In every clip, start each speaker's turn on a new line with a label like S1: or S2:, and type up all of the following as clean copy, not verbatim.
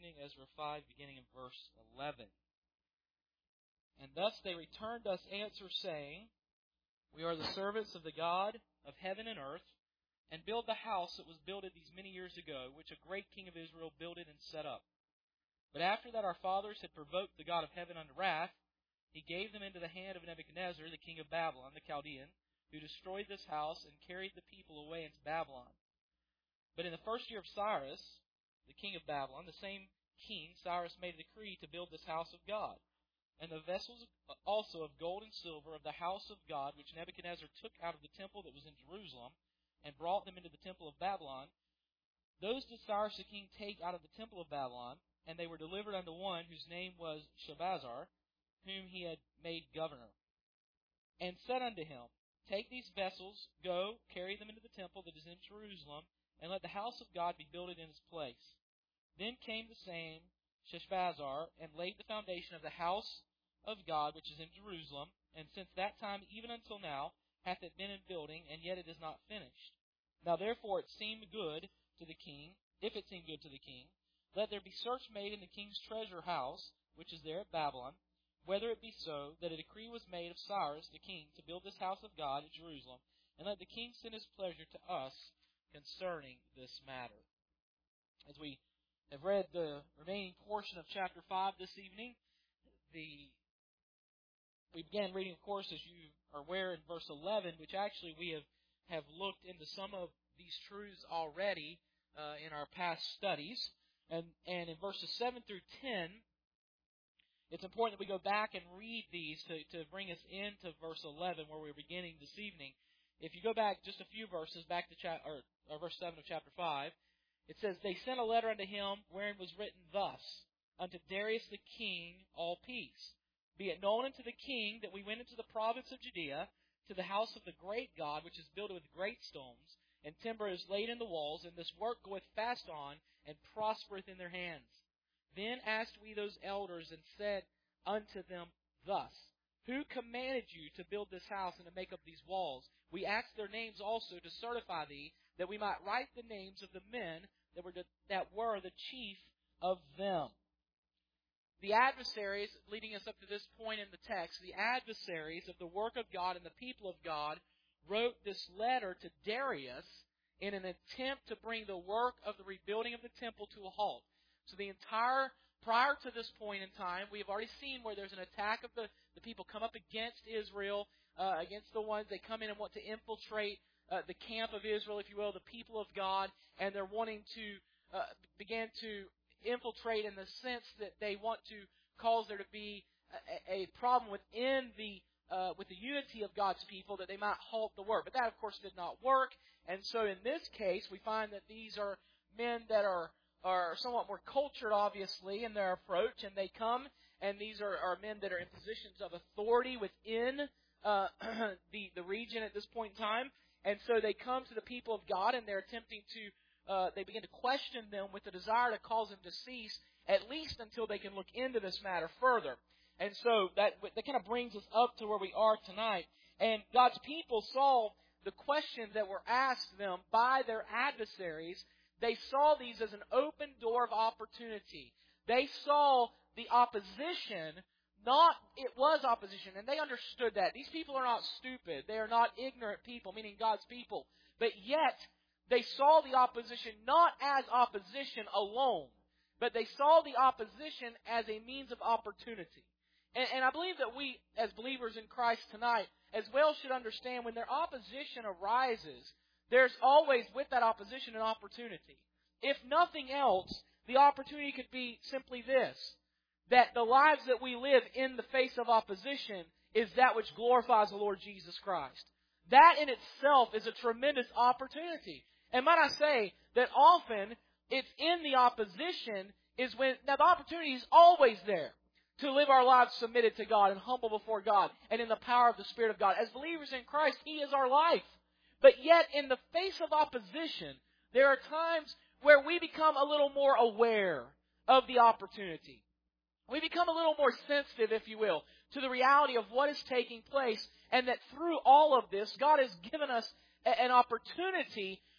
S1: evening, Ezra 5, beginning in verse 11. And thus they returned us answer, saying, We are the servants of the God of heaven and earth, and build the house that was builded these many years ago, which a great king of Israel builded and set up. But after that our fathers had provoked the God of heaven unto wrath, He gave them into the hand of Nebuchadnezzar, the king of Babylon, the Chaldean, who destroyed this house and carried the people away into Babylon. But in the first year of Cyrus, the king of Babylon, the same king, Cyrus made a decree to build this house of God. And the vessels also of gold and silver of the house of God, which Nebuchadnezzar took out of the temple that was in Jerusalem, and brought them into the temple of Babylon, those did Cyrus the king take out of the temple of Babylon, and they were delivered unto one whose name was Shabazar, whom he had made governor. And said unto him, Take these vessels, go, carry them into the temple that is in Jerusalem, and let the house of God be builded in its place. Then came the same Sheshbazzar, and laid the foundation of the house of God which is in Jerusalem, and since that time even until now hath it been in building, and yet it is not finished. Now therefore it seemed good to the king, if it seemed good to the king, let there be search made in the king's treasure house, which is there at Babylon, whether it be so, that a decree was made of Cyrus the king to build this house of God at Jerusalem, and let the king send his pleasure to us concerning this matter. As we have read the remaining portion of chapter 5 this evening, we began reading, of course, as you are aware, in verse 11, which actually we have looked into some of these truths already in our past studies. And in verses 7 through 10, it's important that we go back and read these to bring us into verse 11, where we're beginning this evening. If you go back just a few verses, back to verse 7 of chapter 5, it says, They sent a letter unto him, wherein was written thus, Unto Darius the king, all peace. Be it known unto the king that we went into the province of Judea, to the house of the great God, which is built with great stones, and timber is laid in the walls, and this work goeth fast on, and prospereth in their hands. Then asked we those elders, and said unto them thus, Who commanded you to build this house and to make up these walls? We asked their names also to certify thee, that we might write the names of the men that were the chief of them. The adversaries, leading us up to this point in the text, the adversaries of the work of God and the people of God wrote this letter to Darius in an attempt to bring the work of the rebuilding of the temple to a halt. So prior to this point in time, we have already seen where there's an attack of the people come up against Israel, against the ones they come in and want to infiltrate the camp of Israel, if you will, the people of God, and they're wanting to begin to infiltrate in the sense that they want to cause there to be a problem within with the unity of God's people, that they might halt the work. But that, of course, did not work. And so in this case, we find that these are men that are somewhat more cultured, obviously, in their approach, and they come, and these are men that are in positions of authority within the region at this point in time. And so they come to the people of God, and they're attempting to, they begin to question them with the desire to cause them to cease, at least until they can look into this matter further. And so that kind of brings us up to where we are tonight. And God's people saw the questions that were asked them by their adversaries. They saw these as an open door of opportunity. They saw the opposition, it was opposition, and they understood that. These people are not stupid. They are not ignorant people, meaning God's people. But yet, they saw the opposition not as opposition alone, but they saw the opposition as a means of opportunity. And I believe that we, as believers in Christ tonight, as well should understand when their opposition arises, there's always with that opposition an opportunity. If nothing else, the opportunity could be simply this, that the lives that we live in the face of opposition is that which glorifies the Lord Jesus Christ. That in itself is a tremendous opportunity. And might I say that often it's in the opposition now the opportunity is always there to live our lives submitted to God and humble before God and in the power of the Spirit of God. As believers in Christ, He is our life. But yet, in the face of opposition, there are times where we become a little more aware of the opportunity. We become a little more sensitive, if you will, to the reality of what is taking place, and that through all of this, God has given us an opportunity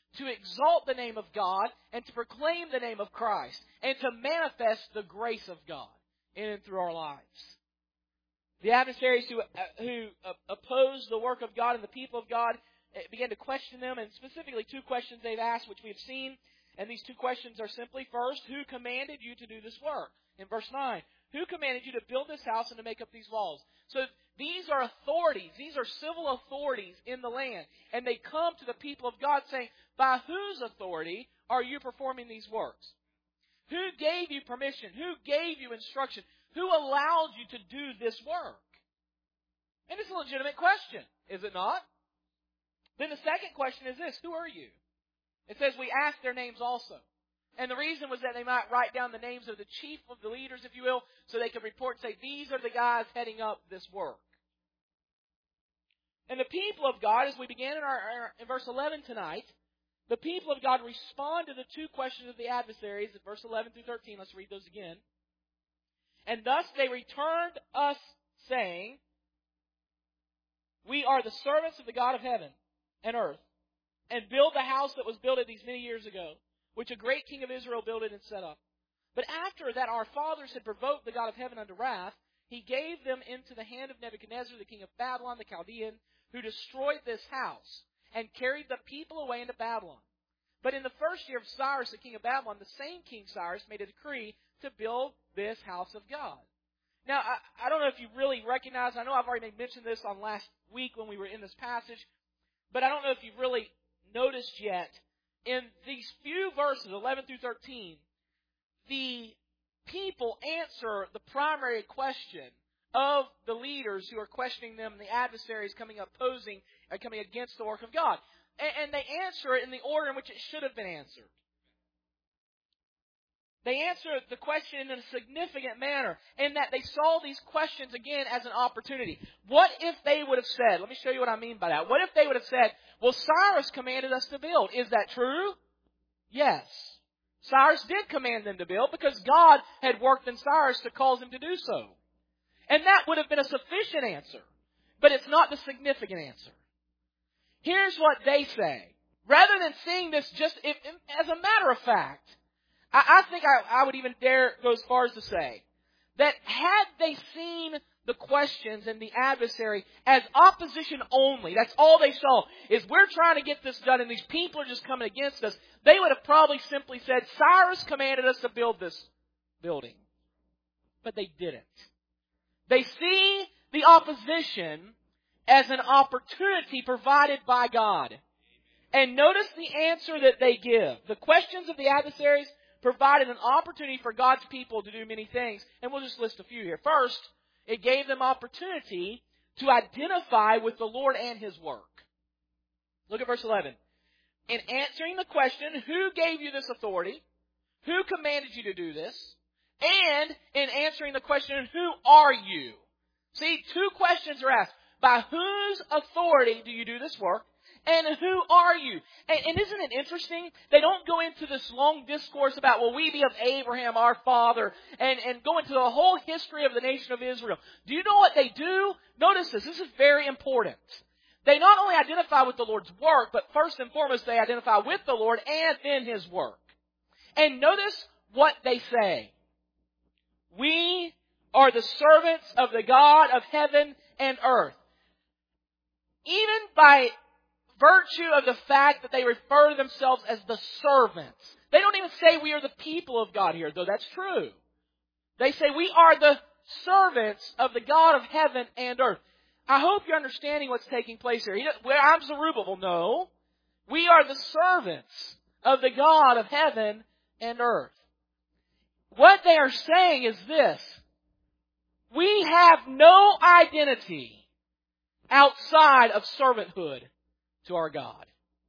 S1: to exalt the name of God and to proclaim the name of Christ and to manifest the grace of God in and through our lives. The adversaries who oppose the work of God and the people of God began to question them, and specifically two questions they've asked, which we have seen. And these two questions are simply, first, who commanded you to do this work? In verse 9, who commanded you to build this house and to make up these walls? So these are authorities. These are civil authorities in the land. And they come to the people of God saying, by whose authority are you performing these works? Who gave you permission? Who gave you instruction? Who allowed you to do this work? And it's a legitimate question, is it not? Then the second question is this, who are you? It says we asked their names also. And the reason was that they might write down the names of the chief of the leaders, if you will, so they could report and say, these are the guys heading up this work. And the people of God, as we began in verse 11 tonight, the people of God respond to the two questions of the adversaries in verse 11 through 13. Let's read those again. And thus they returned us, saying, we are the servants of the God of heaven and earth, and build the house that was built these many years ago, which a great king of Israel builded and set up. But after that our fathers had provoked the God of heaven unto wrath, He gave them into the hand of Nebuchadnezzar, the king of Babylon, the Chaldean, who destroyed this house and carried the people away into Babylon. But in the first year of Cyrus, the king of Babylon, the same King Cyrus made a decree to build this house of God. Now, I don't know if you really recognize, I know I've already mentioned this on last week when we were in this passage, but I don't know if you've really noticed yet, in these few verses, 11 through 13, the people answer the primary question of the leaders who are questioning them, and the adversaries coming against the work of God. And they answer it in the order in which it should have been answered. They answer the question in a significant manner, in that they saw these questions again as an opportunity. What if they would have said, let me show you what I mean by that. What if they would have said, well, Cyrus commanded us to build. Is that true? Yes. Cyrus did command them to build because God had worked in Cyrus to cause them to do so. And that would have been a sufficient answer. But it's not the significant answer. Here's what they say. Rather than seeing this just as a matter of fact, I think I would even dare go as far as to say that had they seen the questions and the adversary as opposition only, that's all they saw, is we're trying to get this done and these people are just coming against us, they would have probably simply said, Cyrus commanded us to build this building. But they didn't. They see the opposition as an opportunity provided by God. And notice the answer that they give. The questions of the adversaries provided an opportunity for God's people to do many things. And we'll just list a few here. First, it gave them opportunity to identify with the Lord and His work. Look at verse 11. In answering the question, who gave you this authority? Who commanded you to do this? And in answering the question, who are you? See, two questions are asked. By whose authority do you do this work? And who are you? And isn't it interesting? They don't go into this long discourse about, well, we be of Abraham, our father, and go into the whole history of the nation of Israel. Do you know what they do? Notice this. This is very important. They not only identify with the Lord's work, but first and foremost, they identify with the Lord and in His work. And notice what they say. We are the servants of the God of heaven and earth. Even by virtue of the fact that they refer to themselves as the servants. They don't even say we are the people of God here, though that's true. They say we are the servants of the God of heaven and earth. I hope you're understanding what's taking place here. Well, I'm Zerubbabel. No. We are the servants of the God of heaven and earth. What they are saying is this. We have no identity outside of servanthood to our God.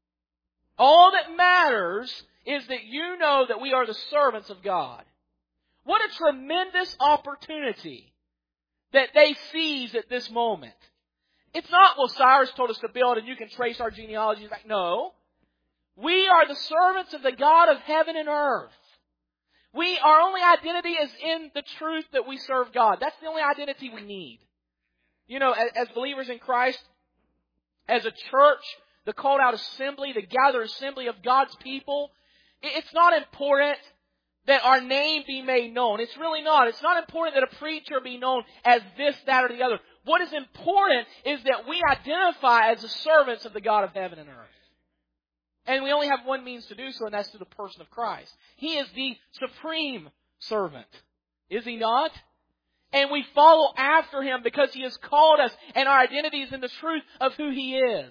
S1: All that matters is that you know that we are the servants of God. What a tremendous opportunity that they seize at this moment. It's not, well, Cyrus told us to build and you can trace our genealogy back. No. We are the servants of the God of heaven and earth. Our only identity is in the truth that we serve God. That's the only identity we need. You know, as believers in Christ, as a church,
S2: the called out assembly, the gathered assembly of God's people. It's not important that our name be made known. It's really not. It's not important that a preacher be known as this, that, or the other. What is important is that we identify as the servants of the God of heaven and earth. And we only have one means to do so, and that's through the person of Christ. He is the supreme servant. Is He not? And we follow after Him because He has called us, and our identity is in the truth of who He is.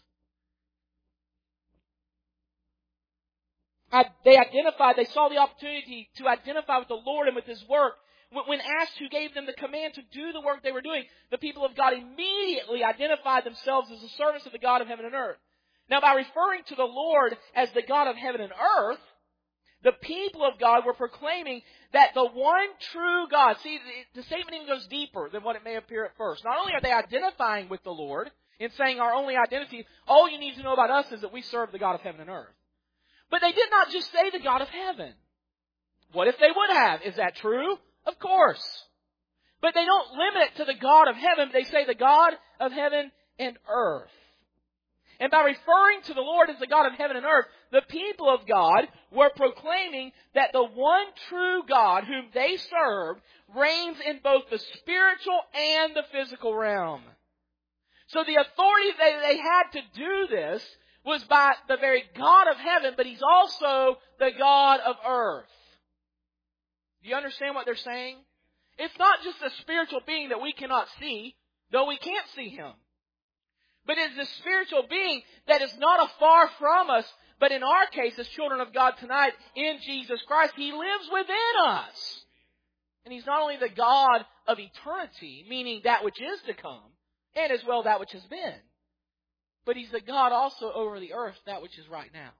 S2: They saw the opportunity to identify with the Lord and with His work. When asked who gave them the command to do the work they were doing, the people of God immediately identified themselves as the servants of the God of heaven and earth. Now, by referring to the Lord as the God of heaven and earth, the people of God were proclaiming that the one true God... See, the statement even goes deeper than what it may appear at first. Not only are they identifying with the Lord in saying our only identity, all you need to know about us is that we serve the God of heaven and earth. But they did not just say the God of heaven. What if they would have? Is that true? Of course. But they don't limit it to the God of heaven. They say the God of heaven and earth. And by referring to the Lord as the God of heaven and earth, the people of God were proclaiming that the one true God whom they served reigns in both the spiritual and the physical realm. So the authority that they had to do this was by the very God of heaven, but He's also the God of earth. Do you understand what they're saying? It's not just a spiritual being that we cannot see, though we can't see Him. But it's a spiritual being that is not afar from us, but in our case, as children of God tonight, in Jesus Christ, He lives within us. And He's not only the God of eternity, meaning that which is to come, and as well that which has been, but He's the God also over the earth, that which is right now.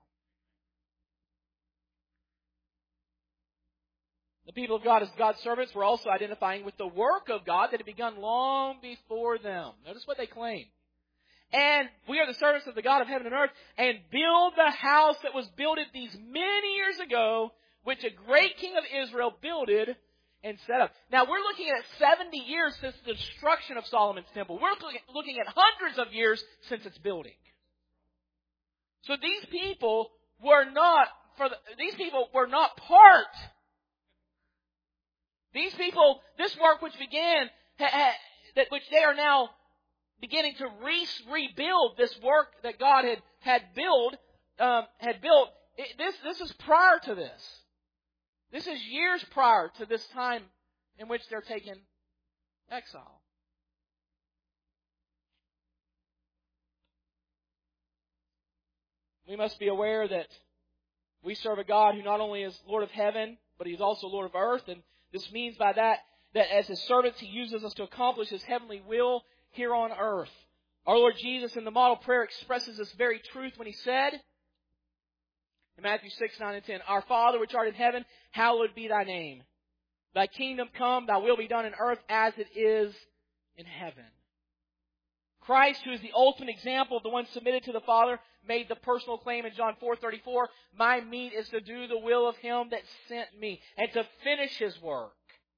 S2: The people of God as God's servants were also identifying with the work of God that had begun long before them. Notice what they claim. And we are the servants of the God of heaven and earth, and build the house that was builded these many years ago, which a great king of Israel builded and set up. Now, we're looking at 70 years since the destruction of Solomon's temple. We're looking at hundreds of years since its building. So these people were not part. These people, this work which began, which they are now beginning to rebuild, this work that God had built. This is prior to this. This is years prior to this time in which they're taken exile. We must be aware that we serve a God who not only is Lord of heaven, but He's also Lord of earth. And this means by that as His servants, He uses us to accomplish His heavenly will here on earth. Our Lord Jesus in the model prayer expresses this very truth when He said, in Matthew 6, 9, and 10, Our Father which art in heaven, hallowed be Thy name. Thy kingdom come, Thy will be done in earth as it is in heaven. Christ, who is the ultimate example of the one submitted to the Father, made the personal claim in John 4:34, My meat is to do the will of Him that sent me, and to finish His work.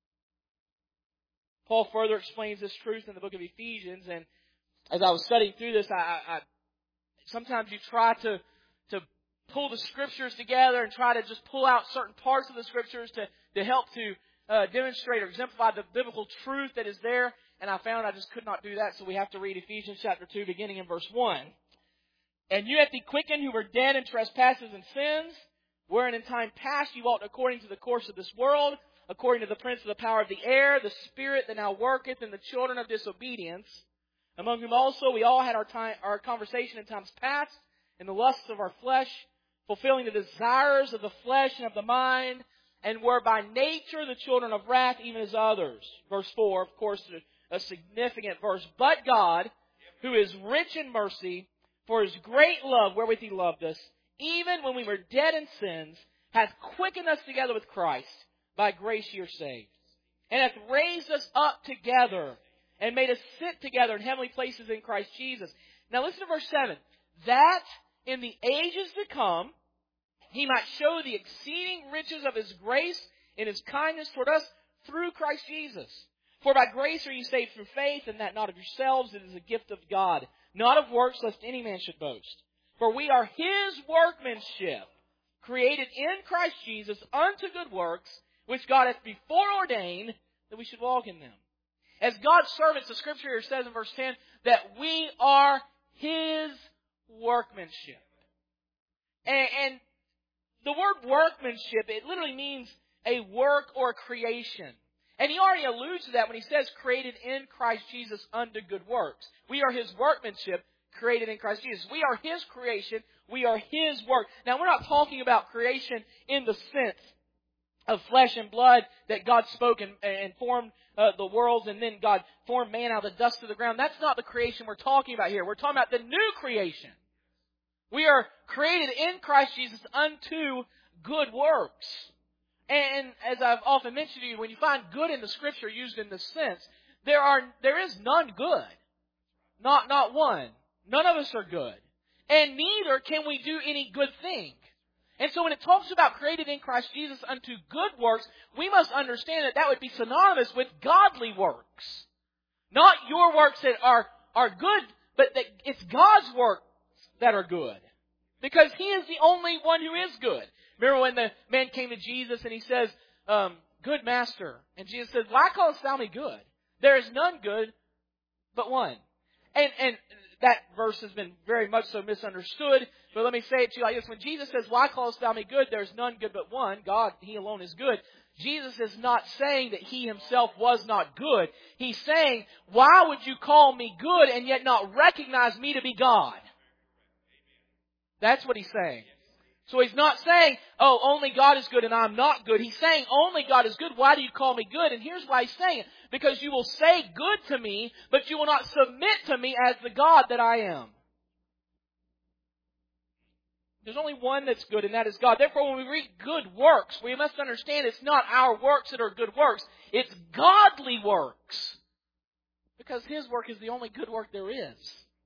S2: Paul further explains this truth in the book of Ephesians, and as I was studying through this, I sometimes you try to pull the Scriptures together and try to just pull out certain parts of the Scriptures to help to demonstrate or exemplify the biblical truth that is there. And I found I just could not do that, so we have to read Ephesians chapter 2, beginning in verse 1. And you hath He quickened who were dead in trespasses and sins, wherein in time past you walked according to the course of this world, according to the prince of the power of the air, the spirit that now worketh in the children of disobedience, among whom also we all had our conversation in times past, in the lusts of our flesh, fulfilling the desires of the flesh and of the mind, and were by nature the children of wrath, even as others. Verse 4, of course, a significant verse. But God, who is rich in mercy, for His great love wherewith He loved us, even when we were dead in sins, hath quickened us together with Christ. By grace ye are saved. And hath raised us up together, and made us sit together in heavenly places in Christ Jesus. Now listen to verse 7. That in the ages to come, He might show the exceeding riches of His grace in His kindness toward us through Christ Jesus. For by grace are ye saved through faith, and that not of yourselves, it is a gift of God, not of works, lest any man should boast. For we are His workmanship, created in Christ Jesus unto good works, which God hath before ordained that we should walk in them. As God's servants, the Scripture here says in verse 10 that we are His workmanship. And the word workmanship, it literally means a work or a creation. And He already alludes to that when He says created in Christ Jesus unto good works. We are His workmanship, created in Christ Jesus. We are His creation. We are His work. Now, we're not talking about creation in the sense of flesh and blood that God spoke and formed the worlds, and then God formed man out of the dust of the ground. That's not the creation we're talking about here. We're talking about the new creation. We are created in Christ Jesus unto good works. And as I've often mentioned to you, when you find good in the Scripture used in this sense, there is none good. Not one. None of us are good. And neither can we do any good thing. And so when it talks about created in Christ Jesus unto good works, we must understand that that would be synonymous with godly works. Not your works that are good, but that it's God's works that are good. Because He is the only one who is good. Remember when the man came to Jesus and he says, good master. And Jesus says, why callest thou me good? There is none good but one. And that verse has been very much so misunderstood. But let me say it to you like this. When Jesus says, why callest thou me good? There is none good but one. God, He alone is good. Jesus is not saying that He Himself was not good. He's saying, why would you call me good and yet not recognize me to be God? That's what He's saying. So He's not saying, oh, only God is good and I'm not good. He's saying, only God is good. Why do you call me good? And here's why He's saying it. Because you will say good to me, but you will not submit to me as the God that I am. There's only one that's good, and that is God. Therefore, when we read good works, we must understand it's not our works that are good works. It's godly works. Because His work is the only good work there is.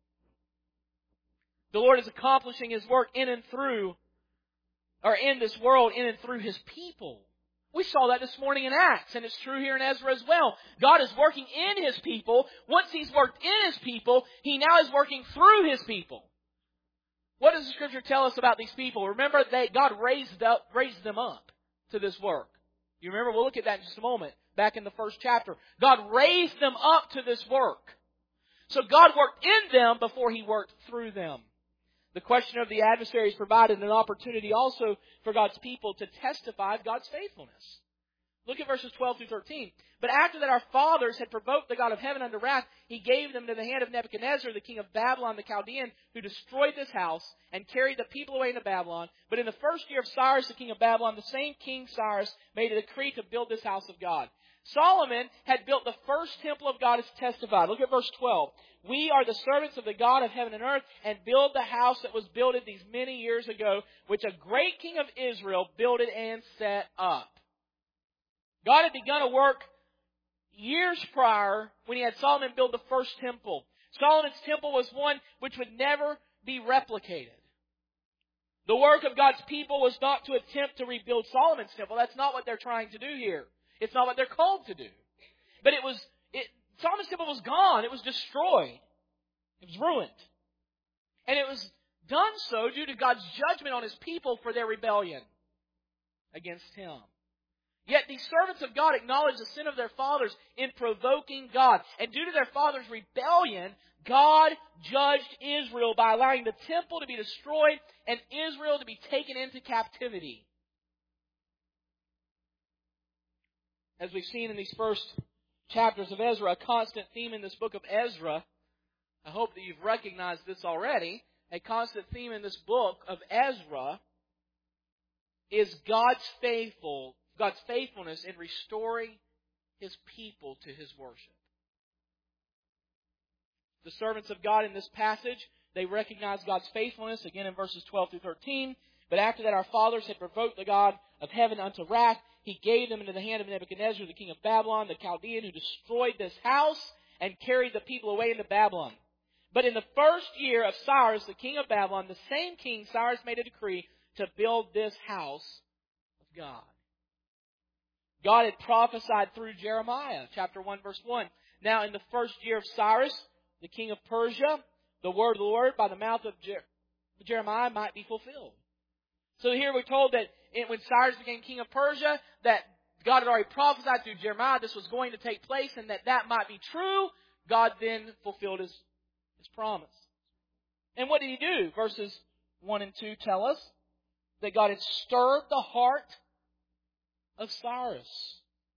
S2: The Lord is accomplishing His work in and through, or in this world, in and through His people. We saw that this morning in Acts, and it's true here in Ezra as well. God is working in His people. Once He's worked in His people, He now is working through His people. What does the Scripture tell us about these people? Remember, God raised them up to this work. You remember? We'll look at that in just a moment, back in the first chapter. God raised them up to this work. So God worked in them before He worked through them. The question of the adversaries provided an opportunity also for God's people to testify of God's faithfulness. Look at verses 12 through 13. But after that our fathers had provoked the God of heaven unto wrath, He gave them to the hand of Nebuchadnezzar, the king of Babylon, the Chaldean, who destroyed this house and carried the people away into Babylon. But in the first year of Cyrus, the king of Babylon, the same king Cyrus made a decree to build this house of God. Solomon had built the first temple of God as testified. Look at verse 12. We are the servants of the God of heaven and earth, and build the house that was builded these many years ago, which a great king of Israel builded and set up. God had begun a work years prior when He had Solomon build the first temple. Solomon's temple was one which would never be replicated. The work of God's people was not to attempt to rebuild Solomon's temple. That's not what they're trying to do here. It's not what they're called to do. But Solomon's temple was gone. It was destroyed. It was ruined. And it was done so due to God's judgment on His people for their rebellion against Him. Yet these servants of God acknowledged the sin of their fathers in provoking God. And due to their fathers' rebellion, God judged Israel by allowing the temple to be destroyed and Israel to be taken into captivity. As we've seen in these first chapters of Ezra, a constant theme in this book of Ezra, I hope that you've recognized this already, a constant theme in this book of Ezra is God's faithfulness in restoring His people to His worship. The servants of God in this passage, they recognize God's faithfulness, again in verses 12 through 13. But after that our fathers had provoked the God of heaven unto wrath, He gave them into the hand of Nebuchadnezzar, the king of Babylon, the Chaldean, who destroyed this house and carried the people away into Babylon. But in the first year of Cyrus, the king of Babylon, the same king, Cyrus made a decree to build this house of God. God had prophesied through Jeremiah, chapter 1, verse 1. Now in the first year of Cyrus, the king of Persia, the word of the Lord by the mouth of Jeremiah might be fulfilled. So here we're told that when Cyrus became king of Persia, that God had already prophesied through Jeremiah this was going to take place, and that might be true. God then fulfilled His promise. And what did He do? Verses 1 and 2 tell us that God had stirred the heart of Cyrus.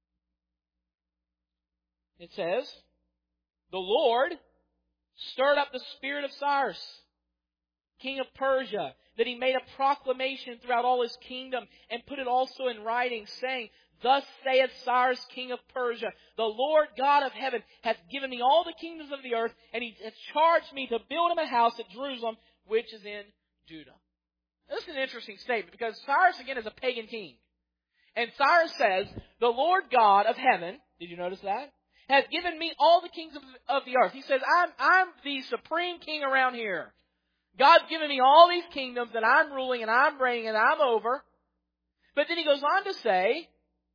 S2: It says, the Lord stirred up the spirit of Cyrus, king of Persia, that he made a proclamation throughout all his kingdom and put it also in writing, saying, Thus saith Cyrus, king of Persia, the Lord God of heaven hath given me all the kingdoms of the earth, and He hath charged me to build Him a house at Jerusalem, which is in Judah. This is an interesting statement, because Cyrus, again, is a pagan king. And Cyrus says, the Lord God of heaven, did you notice that? Has given me all the kingdoms of the earth. He says, I'm the supreme king around here. God's given me all these kingdoms that I'm ruling and I'm reigning and I'm over. But then he goes on to say,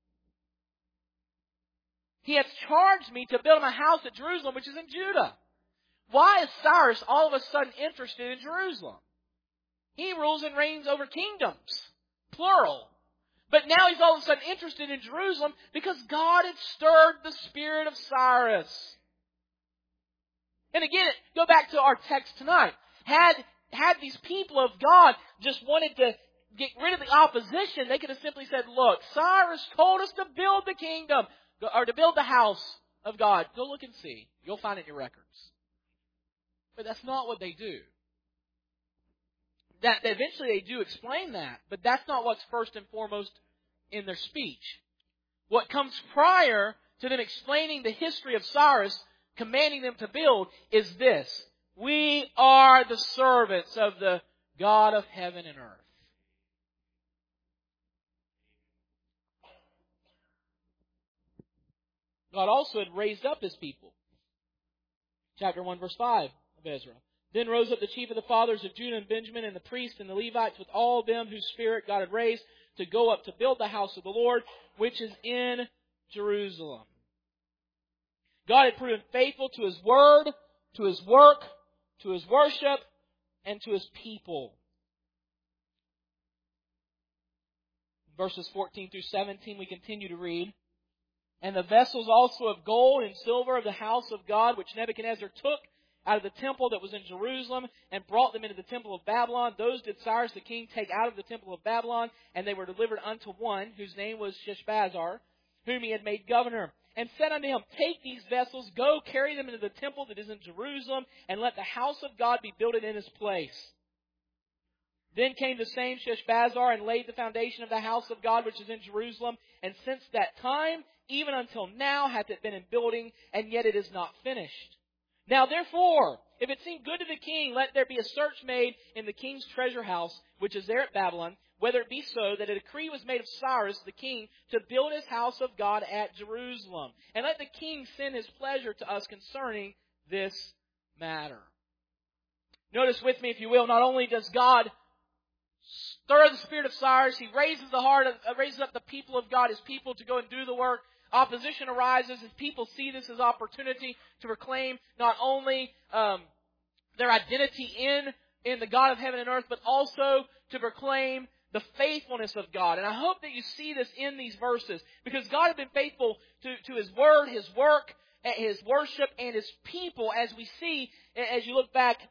S2: He hath charged me to build Him a house at Jerusalem, which is in Judah. Why is Cyrus all of a sudden interested in Jerusalem? He rules and reigns over kingdoms, plural. But now he's all of a sudden interested in Jerusalem because God had stirred the spirit of Cyrus. And again, go back to our text tonight. Had these people of God just wanted to get rid of the opposition, they could have simply said, look, Cyrus told us to build the kingdom, or to build the house of God. Go look and see. You'll find it in your records. But that's not what they do. That eventually they do explain that, but that's not what's first and foremost in their speech. What comes prior to them explaining the history of Cyrus, commanding them to build, is this: we are the servants of the God of heaven and earth. God also had raised up His people. Chapter 1, verse 5 of Ezra. Then rose up the chief of the fathers of Judah and Benjamin, and the priests and the Levites, with all them whose spirit God had raised, to go up to build the house of the Lord, which is in Jerusalem. God had proven faithful to His word, to His work, to His worship, and to His people. Verses 14 through 17, we continue to read. And the vessels also of gold and silver of the house of God, which Nebuchadnezzar took out of the temple that was in Jerusalem, and brought them into the temple of Babylon, those did Cyrus the king take out of the temple of Babylon, and they were delivered unto one, whose name was Sheshbazzar, whom he had made governor, and said unto him, Take these vessels, go carry them into the temple that is in Jerusalem, and let the house of God be built in its place. Then came the same Sheshbazzar, and laid the foundation of the house of God which is in Jerusalem, and since that time, even until now, hath it been in building, and yet it is not finished. Now therefore, if it seem good to the king, let there be a search made in the king's treasure house, which is there at Babylon, whether it be so that a decree was made of Cyrus the king to build his house of God at Jerusalem. And let the king send his pleasure to us concerning this matter. Notice with me, if you will, not only does God stir the spirit of Cyrus, He raises up the people of God, His people, to go and do the work. Opposition arises as people see this as opportunity to proclaim not only their identity in the God of heaven and earth, but also to proclaim the faithfulness of God. And I hope that you see this in these verses, because God has been faithful to His word, His work, His worship, and His people, as we see, as you look back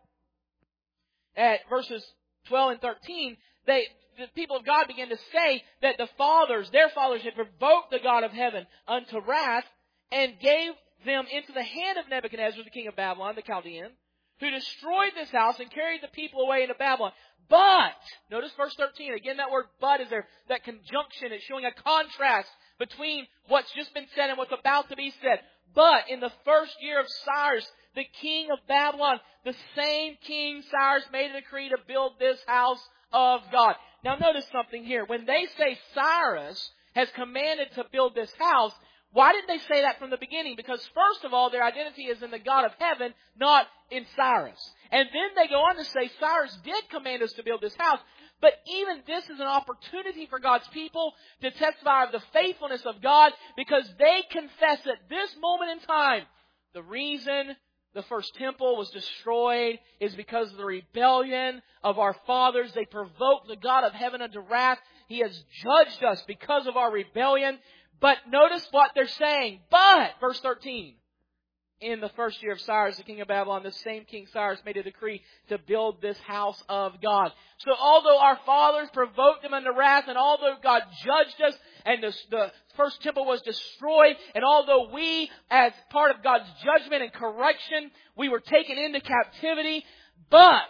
S2: at verses 12 and 13, the people of God began to say that their fathers had provoked the God of heaven unto wrath, and gave them into the hand of Nebuchadnezzar, the king of Babylon, the Chaldean, who destroyed this house and carried the people away into Babylon. But, notice verse 13, again that word but is there, that conjunction, it's showing a contrast between what's just been said and what's about to be said. But in the first year of Cyrus, the king of Babylon, the same king Cyrus made a decree to build this house of God. Now notice something here. When they say Cyrus has commanded to build this house, why didn't they say that from the beginning? Because first of all, their identity is in the God of heaven, not in Cyrus. And then they go on to say Cyrus did command us to build this house. But even this is an opportunity for God's people to testify of the faithfulness of God, because they confess at this moment in time the reason the first temple was destroyed is because of the rebellion of our fathers. They provoked the God of heaven unto wrath. He has judged us because of our rebellion. But notice what they're saying. But, verse 13, in the first year of Cyrus, the king of Babylon, the same King Cyrus made a decree to build this house of God. So although our fathers provoked him unto wrath, and although God judged us, and the first temple was destroyed, and although we, as part of God's judgment and correction, we were taken into captivity, but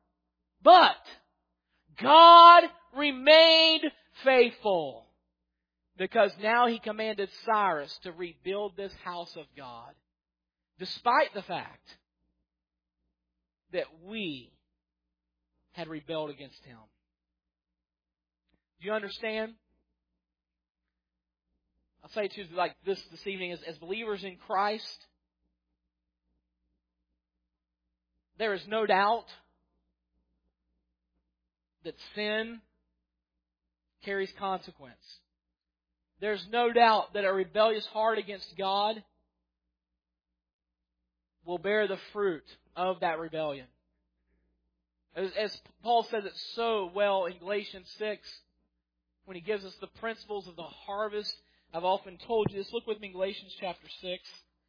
S2: God remained faithful, because now He commanded Cyrus to rebuild this house of God, despite the fact that we had rebelled against Him. Do you understand? I'll say it to you like this evening. As believers in Christ, there is no doubt that sin carries consequence. There's no doubt that a rebellious heart against God will bear the fruit of that rebellion. As Paul says it so well in Galatians 6, when he gives us the principles of the harvest. I've often told you this. Look with me in Galatians chapter 6.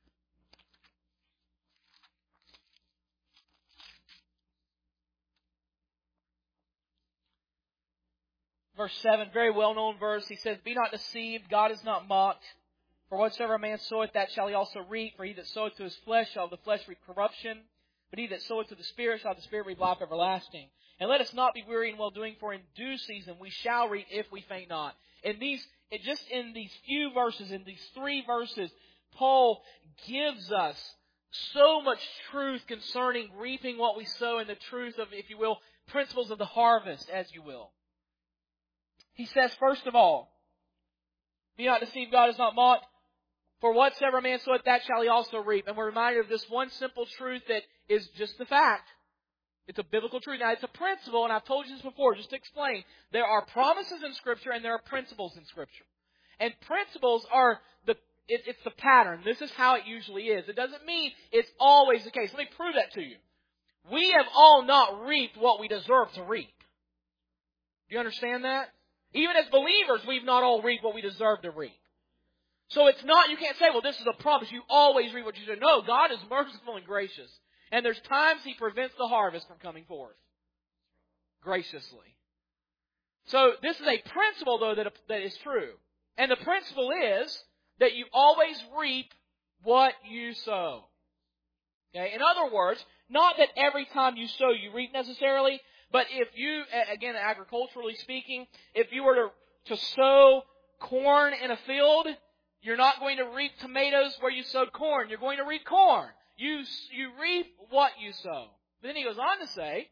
S2: Verse 7, very well-known verse. He says, "Be not deceived, God is not mocked. For whatsoever a man soweth, that shall he also reap. For he that soweth to his flesh shall of the flesh reap corruption. But he that soweth to the Spirit shall of the Spirit reap life everlasting. And let us not be weary in well-doing, for in due season we shall reap if we faint not." Just in these few verses, in these 3 verses, Paul gives us so much truth concerning reaping what we sow, and the truth of, if you will, principles of the harvest, as you will. He says, first of all, "Be not deceived, God is not mocked. For whatsoever a man soweth, that shall he also reap." And we're reminded of this one simple truth that is just the fact. It's a biblical truth. Now, it's a principle, and I've told you this before, just to explain. There are promises in Scripture, and there are principles in Scripture. And principles are it's the pattern. This is how it usually is. It doesn't mean it's always the case. Let me prove that to you. We have all not reaped what we deserve to reap. Do you understand that? Even as believers, we've not all reaped what we deserve to reap. So it's not, you can't say, well, this is a promise. You always reap what you do. No, God is merciful and gracious. And there's times He prevents the harvest from coming forth. Graciously. So this is a principle, though, that is true. And the principle is that you always reap what you sow. Okay? In other words, not that every time you sow you reap necessarily, but if you, again, agriculturally speaking, if you were to sow corn in a field, you're not going to reap tomatoes where you sowed corn. You're going to reap corn. You reap what you sow. But then he goes on to say,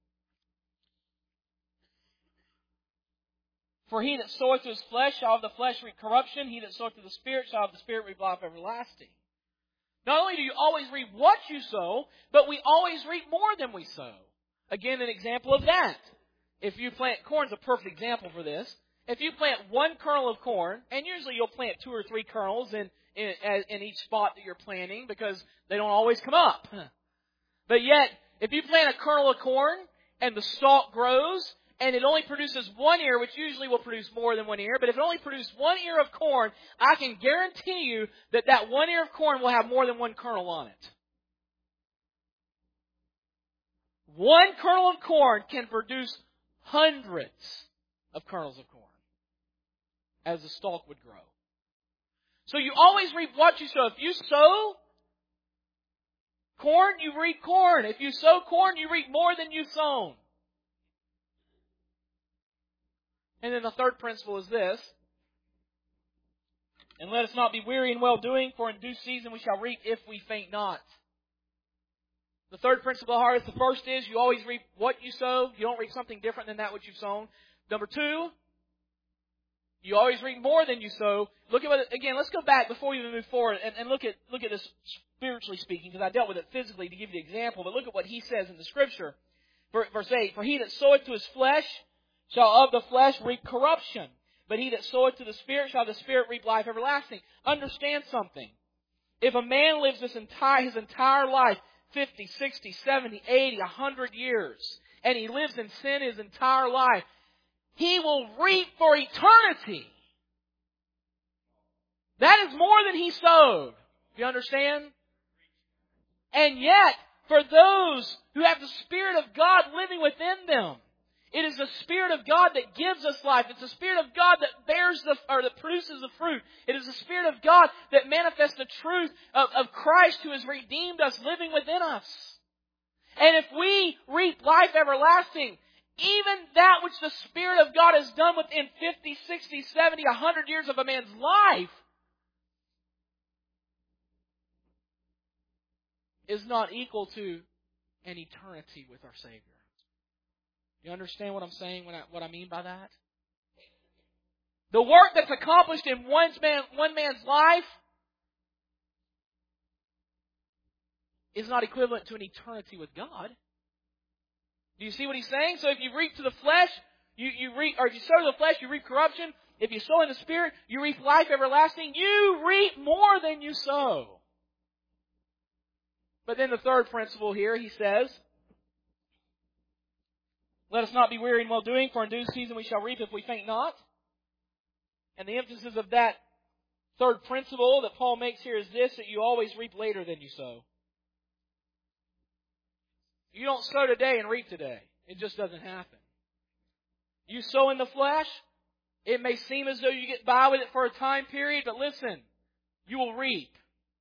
S2: "For he that soweth to his flesh shall of the flesh reap corruption. He that soweth to the Spirit shall of the Spirit reap life everlasting." Not only do you always reap what you sow, but we always reap more than we sow. Again, an example of that. If you plant, corn's a perfect example for this. If you plant 1 kernel of corn, and usually you'll plant 2 or 3 kernels in each spot that you're planting because they don't always come up. But yet, if you plant a kernel of corn and the stalk grows and it only produces 1 ear, which usually will produce more than 1 ear, but if it only produces 1 ear of corn, I can guarantee you that 1 ear of corn will have more than 1 kernel on it. 1 kernel of corn can produce hundreds of kernels of corn as the stalk would grow. So you always reap what you sow. If you sow corn, you reap corn. If you sow corn, you reap more than you've sown. And then the third principle is this: "And let us not be weary in well-doing, for in due season we shall reap if we faint not." The third principle of harvest, the first is you always reap what you sow. You don't reap something different than that which you've sown. Number 2, you always reap more than you sow. Look at what, again, let's go back before we even move forward and look at this spiritually speaking, because I dealt with it physically to give you the example, but look at what he says in the Scripture. Verse 8, "For he that soweth to his flesh shall of the flesh reap corruption, but he that soweth to the Spirit shall of the Spirit reap life everlasting." Understand something. If a man lives his entire life, 50, 60, 70, 80, 100 years, and he lives in sin his entire life, he will reap for eternity. That is more than he sowed. Do you understand? And yet, for those who have the Spirit of God living within them, it is the Spirit of God that gives us life. It's the Spirit of God that that produces the fruit. It is the Spirit of God that manifests the truth of Christ who has redeemed us living within us. And if we reap life everlasting, even that which the Spirit of God has done within 50, 60, 70, 100 years of a man's life is not equal to an eternity with our Savior. You understand what I'm saying, what I mean by that? The work that's accomplished in one man's life is not equivalent to an eternity with God. Do you see what he's saying? So if you reap to the flesh, you reap, or if you sow to the flesh, you reap corruption. If you sow in the Spirit, you reap life everlasting. You reap more than you sow. But then the third principle here, he says, let us not be weary in well-doing, for in due season we shall reap if we faint not. And the emphasis of that third principle that Paul makes here is this, that you always reap later than you sow. You don't sow today and reap today. It just doesn't happen. You sow in the flesh, it may seem as though you get by with it for a time period, but listen, you will reap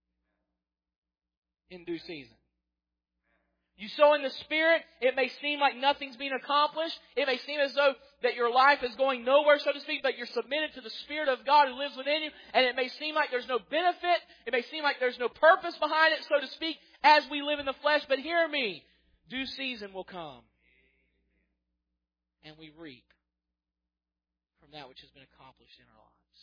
S2: in due season. You sow in the Spirit, it may seem like nothing's being accomplished. It may seem as though that your life is going nowhere, so to speak, but you're submitted to the Spirit of God who lives within you, and it may seem like there's no benefit, it may seem like there's no purpose behind it, so to speak, as we live in the flesh. But hear me, due season will come, and we reap from that which has been accomplished in our lives.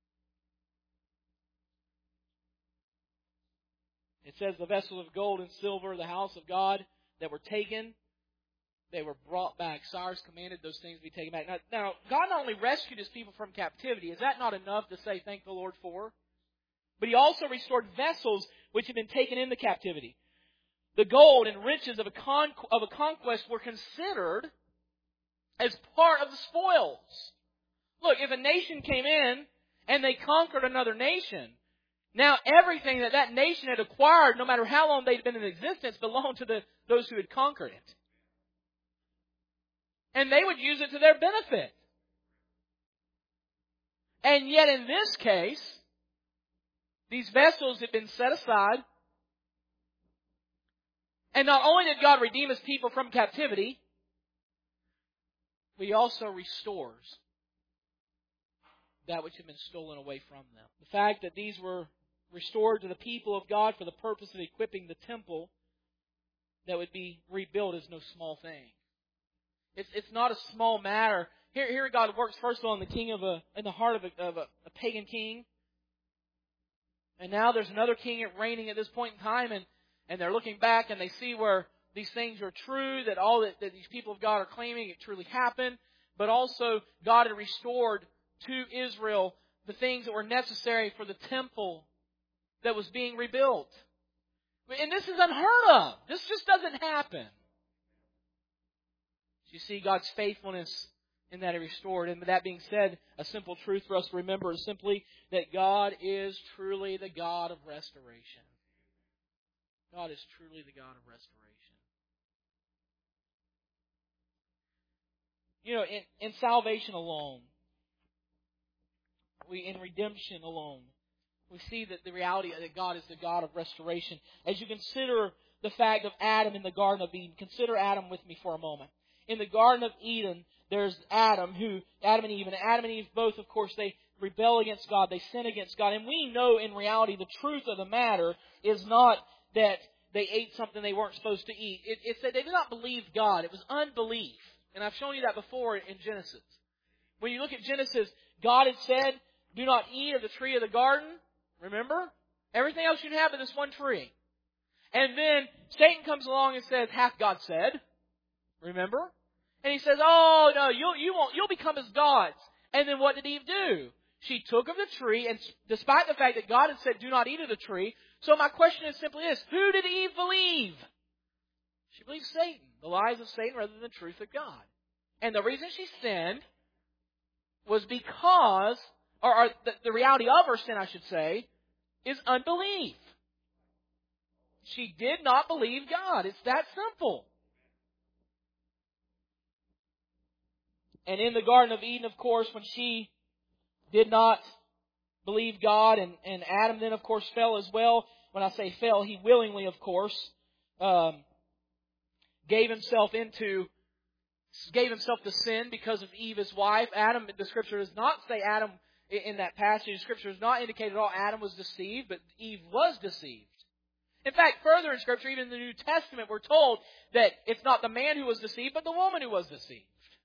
S2: It says the vessels of gold and silver, the house of God, that were taken, they were brought back. Cyrus commanded those things to be taken back. Now, God not only rescued His people from captivity, is that not enough to say thank the Lord for? But He also restored vessels which had been taken into captivity. The gold and riches of a conquest were considered as part of the spoils. Look, if a nation came in and they conquered another nation, now everything that nation had acquired, no matter how long they'd been in existence, belonged to those who had conquered it. And they would use it to their benefit. And yet in this case, these vessels had been set aside. And not only did God redeem His people from captivity, but He also restores that which had been stolen away from them. The fact that these were restored to the people of God for the purpose of equipping the temple that would be rebuilt is no small thing. It's not a small matter. Here God works first of all in the heart of a pagan king. And now there's another king reigning at this point in time, and they're looking back and they see where these things are true, that all that these people of God are claiming it truly happened. But also God had restored to Israel the things that were necessary for the temple that was being rebuilt. And this is unheard of. This just doesn't happen. You see God's faithfulness in that He restored. And with that being said, a simple truth for us to remember is simply that God is truly the God of restoration. God is truly the God of restoration. You know, in salvation alone, in redemption alone, we see that the reality that God is the God of restoration. As you consider the fact of Adam in the Garden of Eden, consider Adam with me for a moment. In the Garden of Eden, there's Adam and Eve. And Adam and Eve both, of course, they rebel against God. They sin against God. And we know in reality the truth of the matter is not that they ate something they weren't supposed to eat. It's that they did not believe God. It was unbelief. And I've shown you that before in Genesis. When you look at Genesis, God had said, do not eat of the tree of the garden. Remember? Everything else you can have in this one tree. And then Satan comes along and says, hath God said? Remember? And he says, oh, no, you won't. You'll become as gods. And then what did Eve do? She took of the tree, and despite the fact that God had said, do not eat of the tree. So my question is simply this: who did Eve believe? She believed Satan, the lies of Satan rather than the truth of God. And the reason she sinned was because, or the reality of her sin, I should say, is unbelief. She did not believe God. It's that simple. And in the Garden of Eden, of course, when she did not believe God, and Adam then, of course, fell as well. When I say fell, he willingly, of course, gave himself to sin because of Eve, his wife. Adam, the Scripture does not say Adam in that passage. The Scripture does not indicate at all Adam was deceived, but Eve was deceived. In fact, further in Scripture, even in the New Testament, we're told that it's not the man who was deceived, but the woman who was deceived.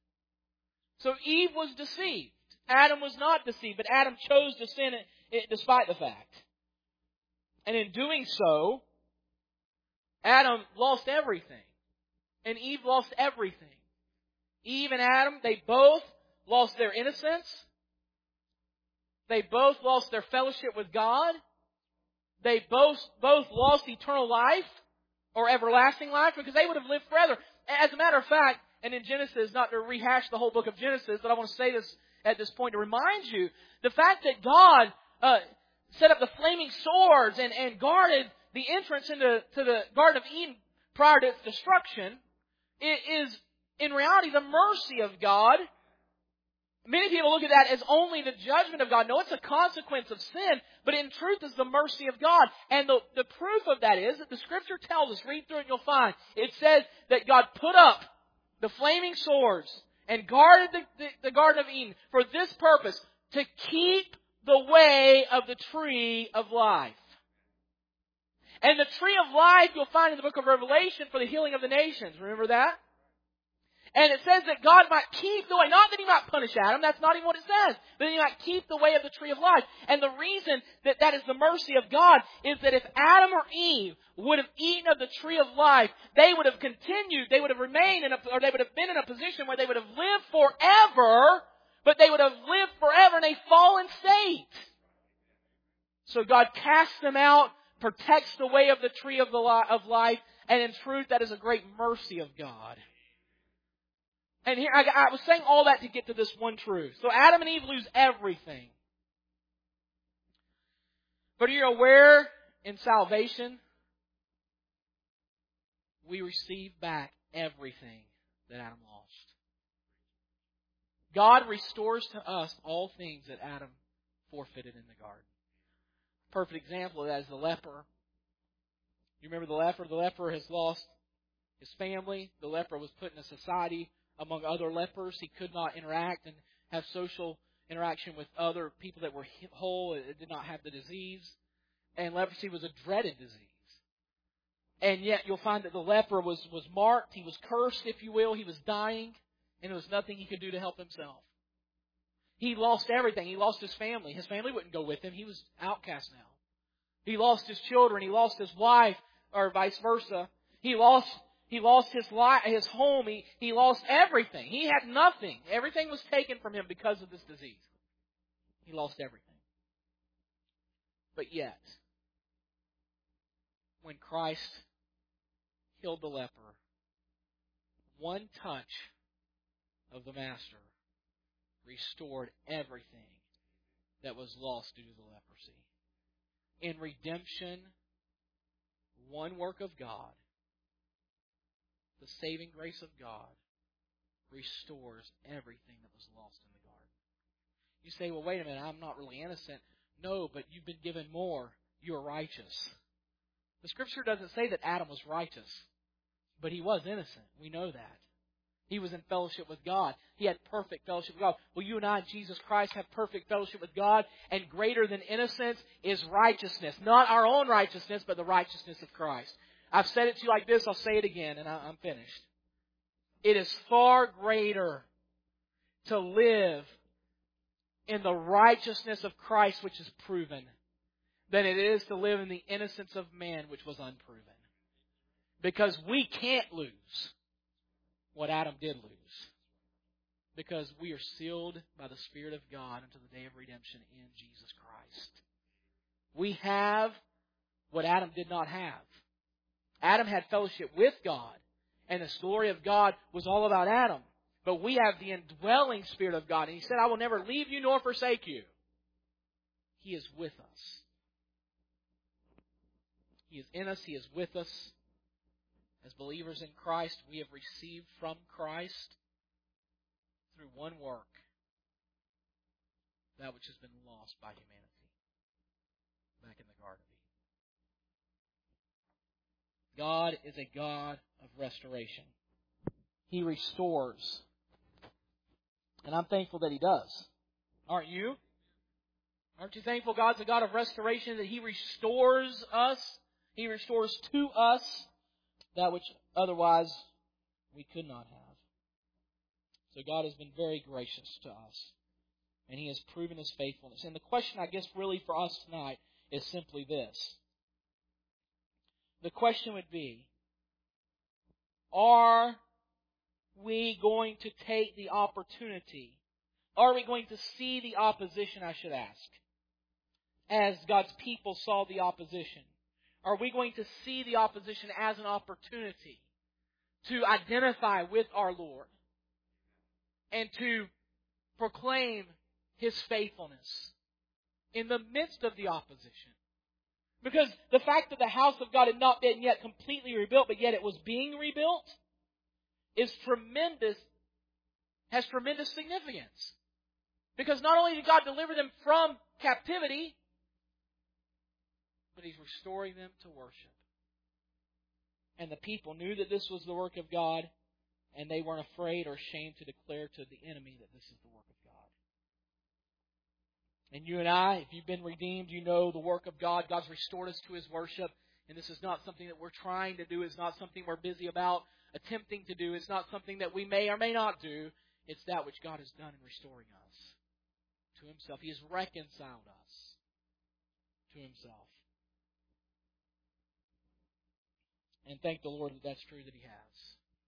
S2: So Eve was deceived. Adam was not deceived, but Adam chose to sin despite the fact. And in doing so, Adam lost everything. And Eve lost everything. Eve and Adam, they both lost their innocence. They both lost their fellowship with God. They both lost eternal life or everlasting life because they would have lived forever. As a matter of fact, and in Genesis, not to rehash the whole book of Genesis, but I want to say this at this point to remind you, the fact that God set up the flaming swords and guarded the entrance to the Garden of Eden prior to its destruction, it is in reality the mercy of God. Many people look at that as only the judgment of God. No, it's a consequence of sin, but in truth it's the mercy of God. And the proof of that is that the Scripture tells us, read through it and you'll find, it says that God put up the flaming swords and guarded the Garden of Eden for this purpose, to keep the way of the tree of life. And the tree of life you'll find in the book of Revelation for the healing of the nations. Remember that? And it says that God might keep the way. Not that He might punish Adam. That's not even what it says. But He might keep the way of the tree of life. And the reason that is the mercy of God is that if Adam or Eve would have eaten of the tree of life, they would have continued. They would have remained or they would have been in a position where they would have lived forever. But they would have lived forever in a fallen state. So God casts them out, protects the way of the tree of life. And in truth, that is a great mercy of God. And here, I was saying all that to get to this one truth. So Adam and Eve lose everything. But are you aware in salvation, we receive back everything that Adam lost. God restores to us all things that Adam forfeited in the garden. Perfect example of that is the leper. You remember the leper? The leper has lost his family. The leper was put in a society among other lepers. He could not interact and have social interaction with other people that were whole. It did not have the disease. And leprosy was a dreaded disease. And yet you'll find that the leper was marked. He was cursed, if you will. He was dying. And there was nothing he could do to help himself. He lost everything. He lost his family. His family wouldn't go with him. He was outcast now. He lost his children. He lost his wife, or vice versa. He lost his life, his home. He lost everything. He had nothing. Everything was taken from him because of this disease. He lost everything. But yet, when Christ healed the leper, one touch of the Master restored everything that was lost due to the leprosy. In redemption, one work of God, the saving grace of God, restores everything that was lost in the garden. You say, well, wait a minute, I'm not really innocent. No, but you've been given more. You're righteous. The Scripture doesn't say that Adam was righteous, but he was innocent. We know that. He was in fellowship with God. He had perfect fellowship with God. Well, you and I, Jesus Christ, have perfect fellowship with God, and greater than innocence is righteousness. Not our own righteousness, but the righteousness of Christ. I've said it to you like this, I'll say it again, and I'm finished. It is far greater to live in the righteousness of Christ, which is proven, than it is to live in the innocence of man, which was unproven. Because we can't lose what Adam did lose. Because we are sealed by the Spirit of God unto the day of redemption in Jesus Christ. We have what Adam did not have. Adam had fellowship with God, and the glory of God was all about Adam. But we have the indwelling Spirit of God. And He said, I will never leave you nor forsake you. He is with us. He is in us. He is with us. As believers in Christ, we have received from Christ through one work, that which has been lost by humanity back in the Garden of Eden. God is a God of restoration. He restores. And I'm thankful that He does. Aren't you? Aren't you thankful God's a God of restoration, that He restores us? He restores to us that which otherwise we could not have. So God has been very gracious to us. And He has proven His faithfulness. And the question, I guess, really for us tonight is simply this. The question would be, are we going to take the opportunity? Are we going to see the opposition, I should ask, as God's people saw the opposition? Are we going to see the opposition as an opportunity to identify with our Lord and to proclaim His faithfulness in the midst of the opposition? Because the fact that the house of God had not been yet completely rebuilt, but yet it was being rebuilt, is tremendous, has tremendous significance. Because not only did God deliver them from captivity, but He's restoring them to worship. And the people knew that this was the work of God, and they weren't afraid or ashamed to declare to the enemy that this is the work of God. And you and I, if you've been redeemed, you know the work of God. God's restored us to His worship. And this is not something that we're trying to do. It's not something we're busy about attempting to do. It's not something that we may or may not do. It's that which God has done in restoring us to Himself. He has reconciled us to Himself. And thank the Lord that that's true that He has.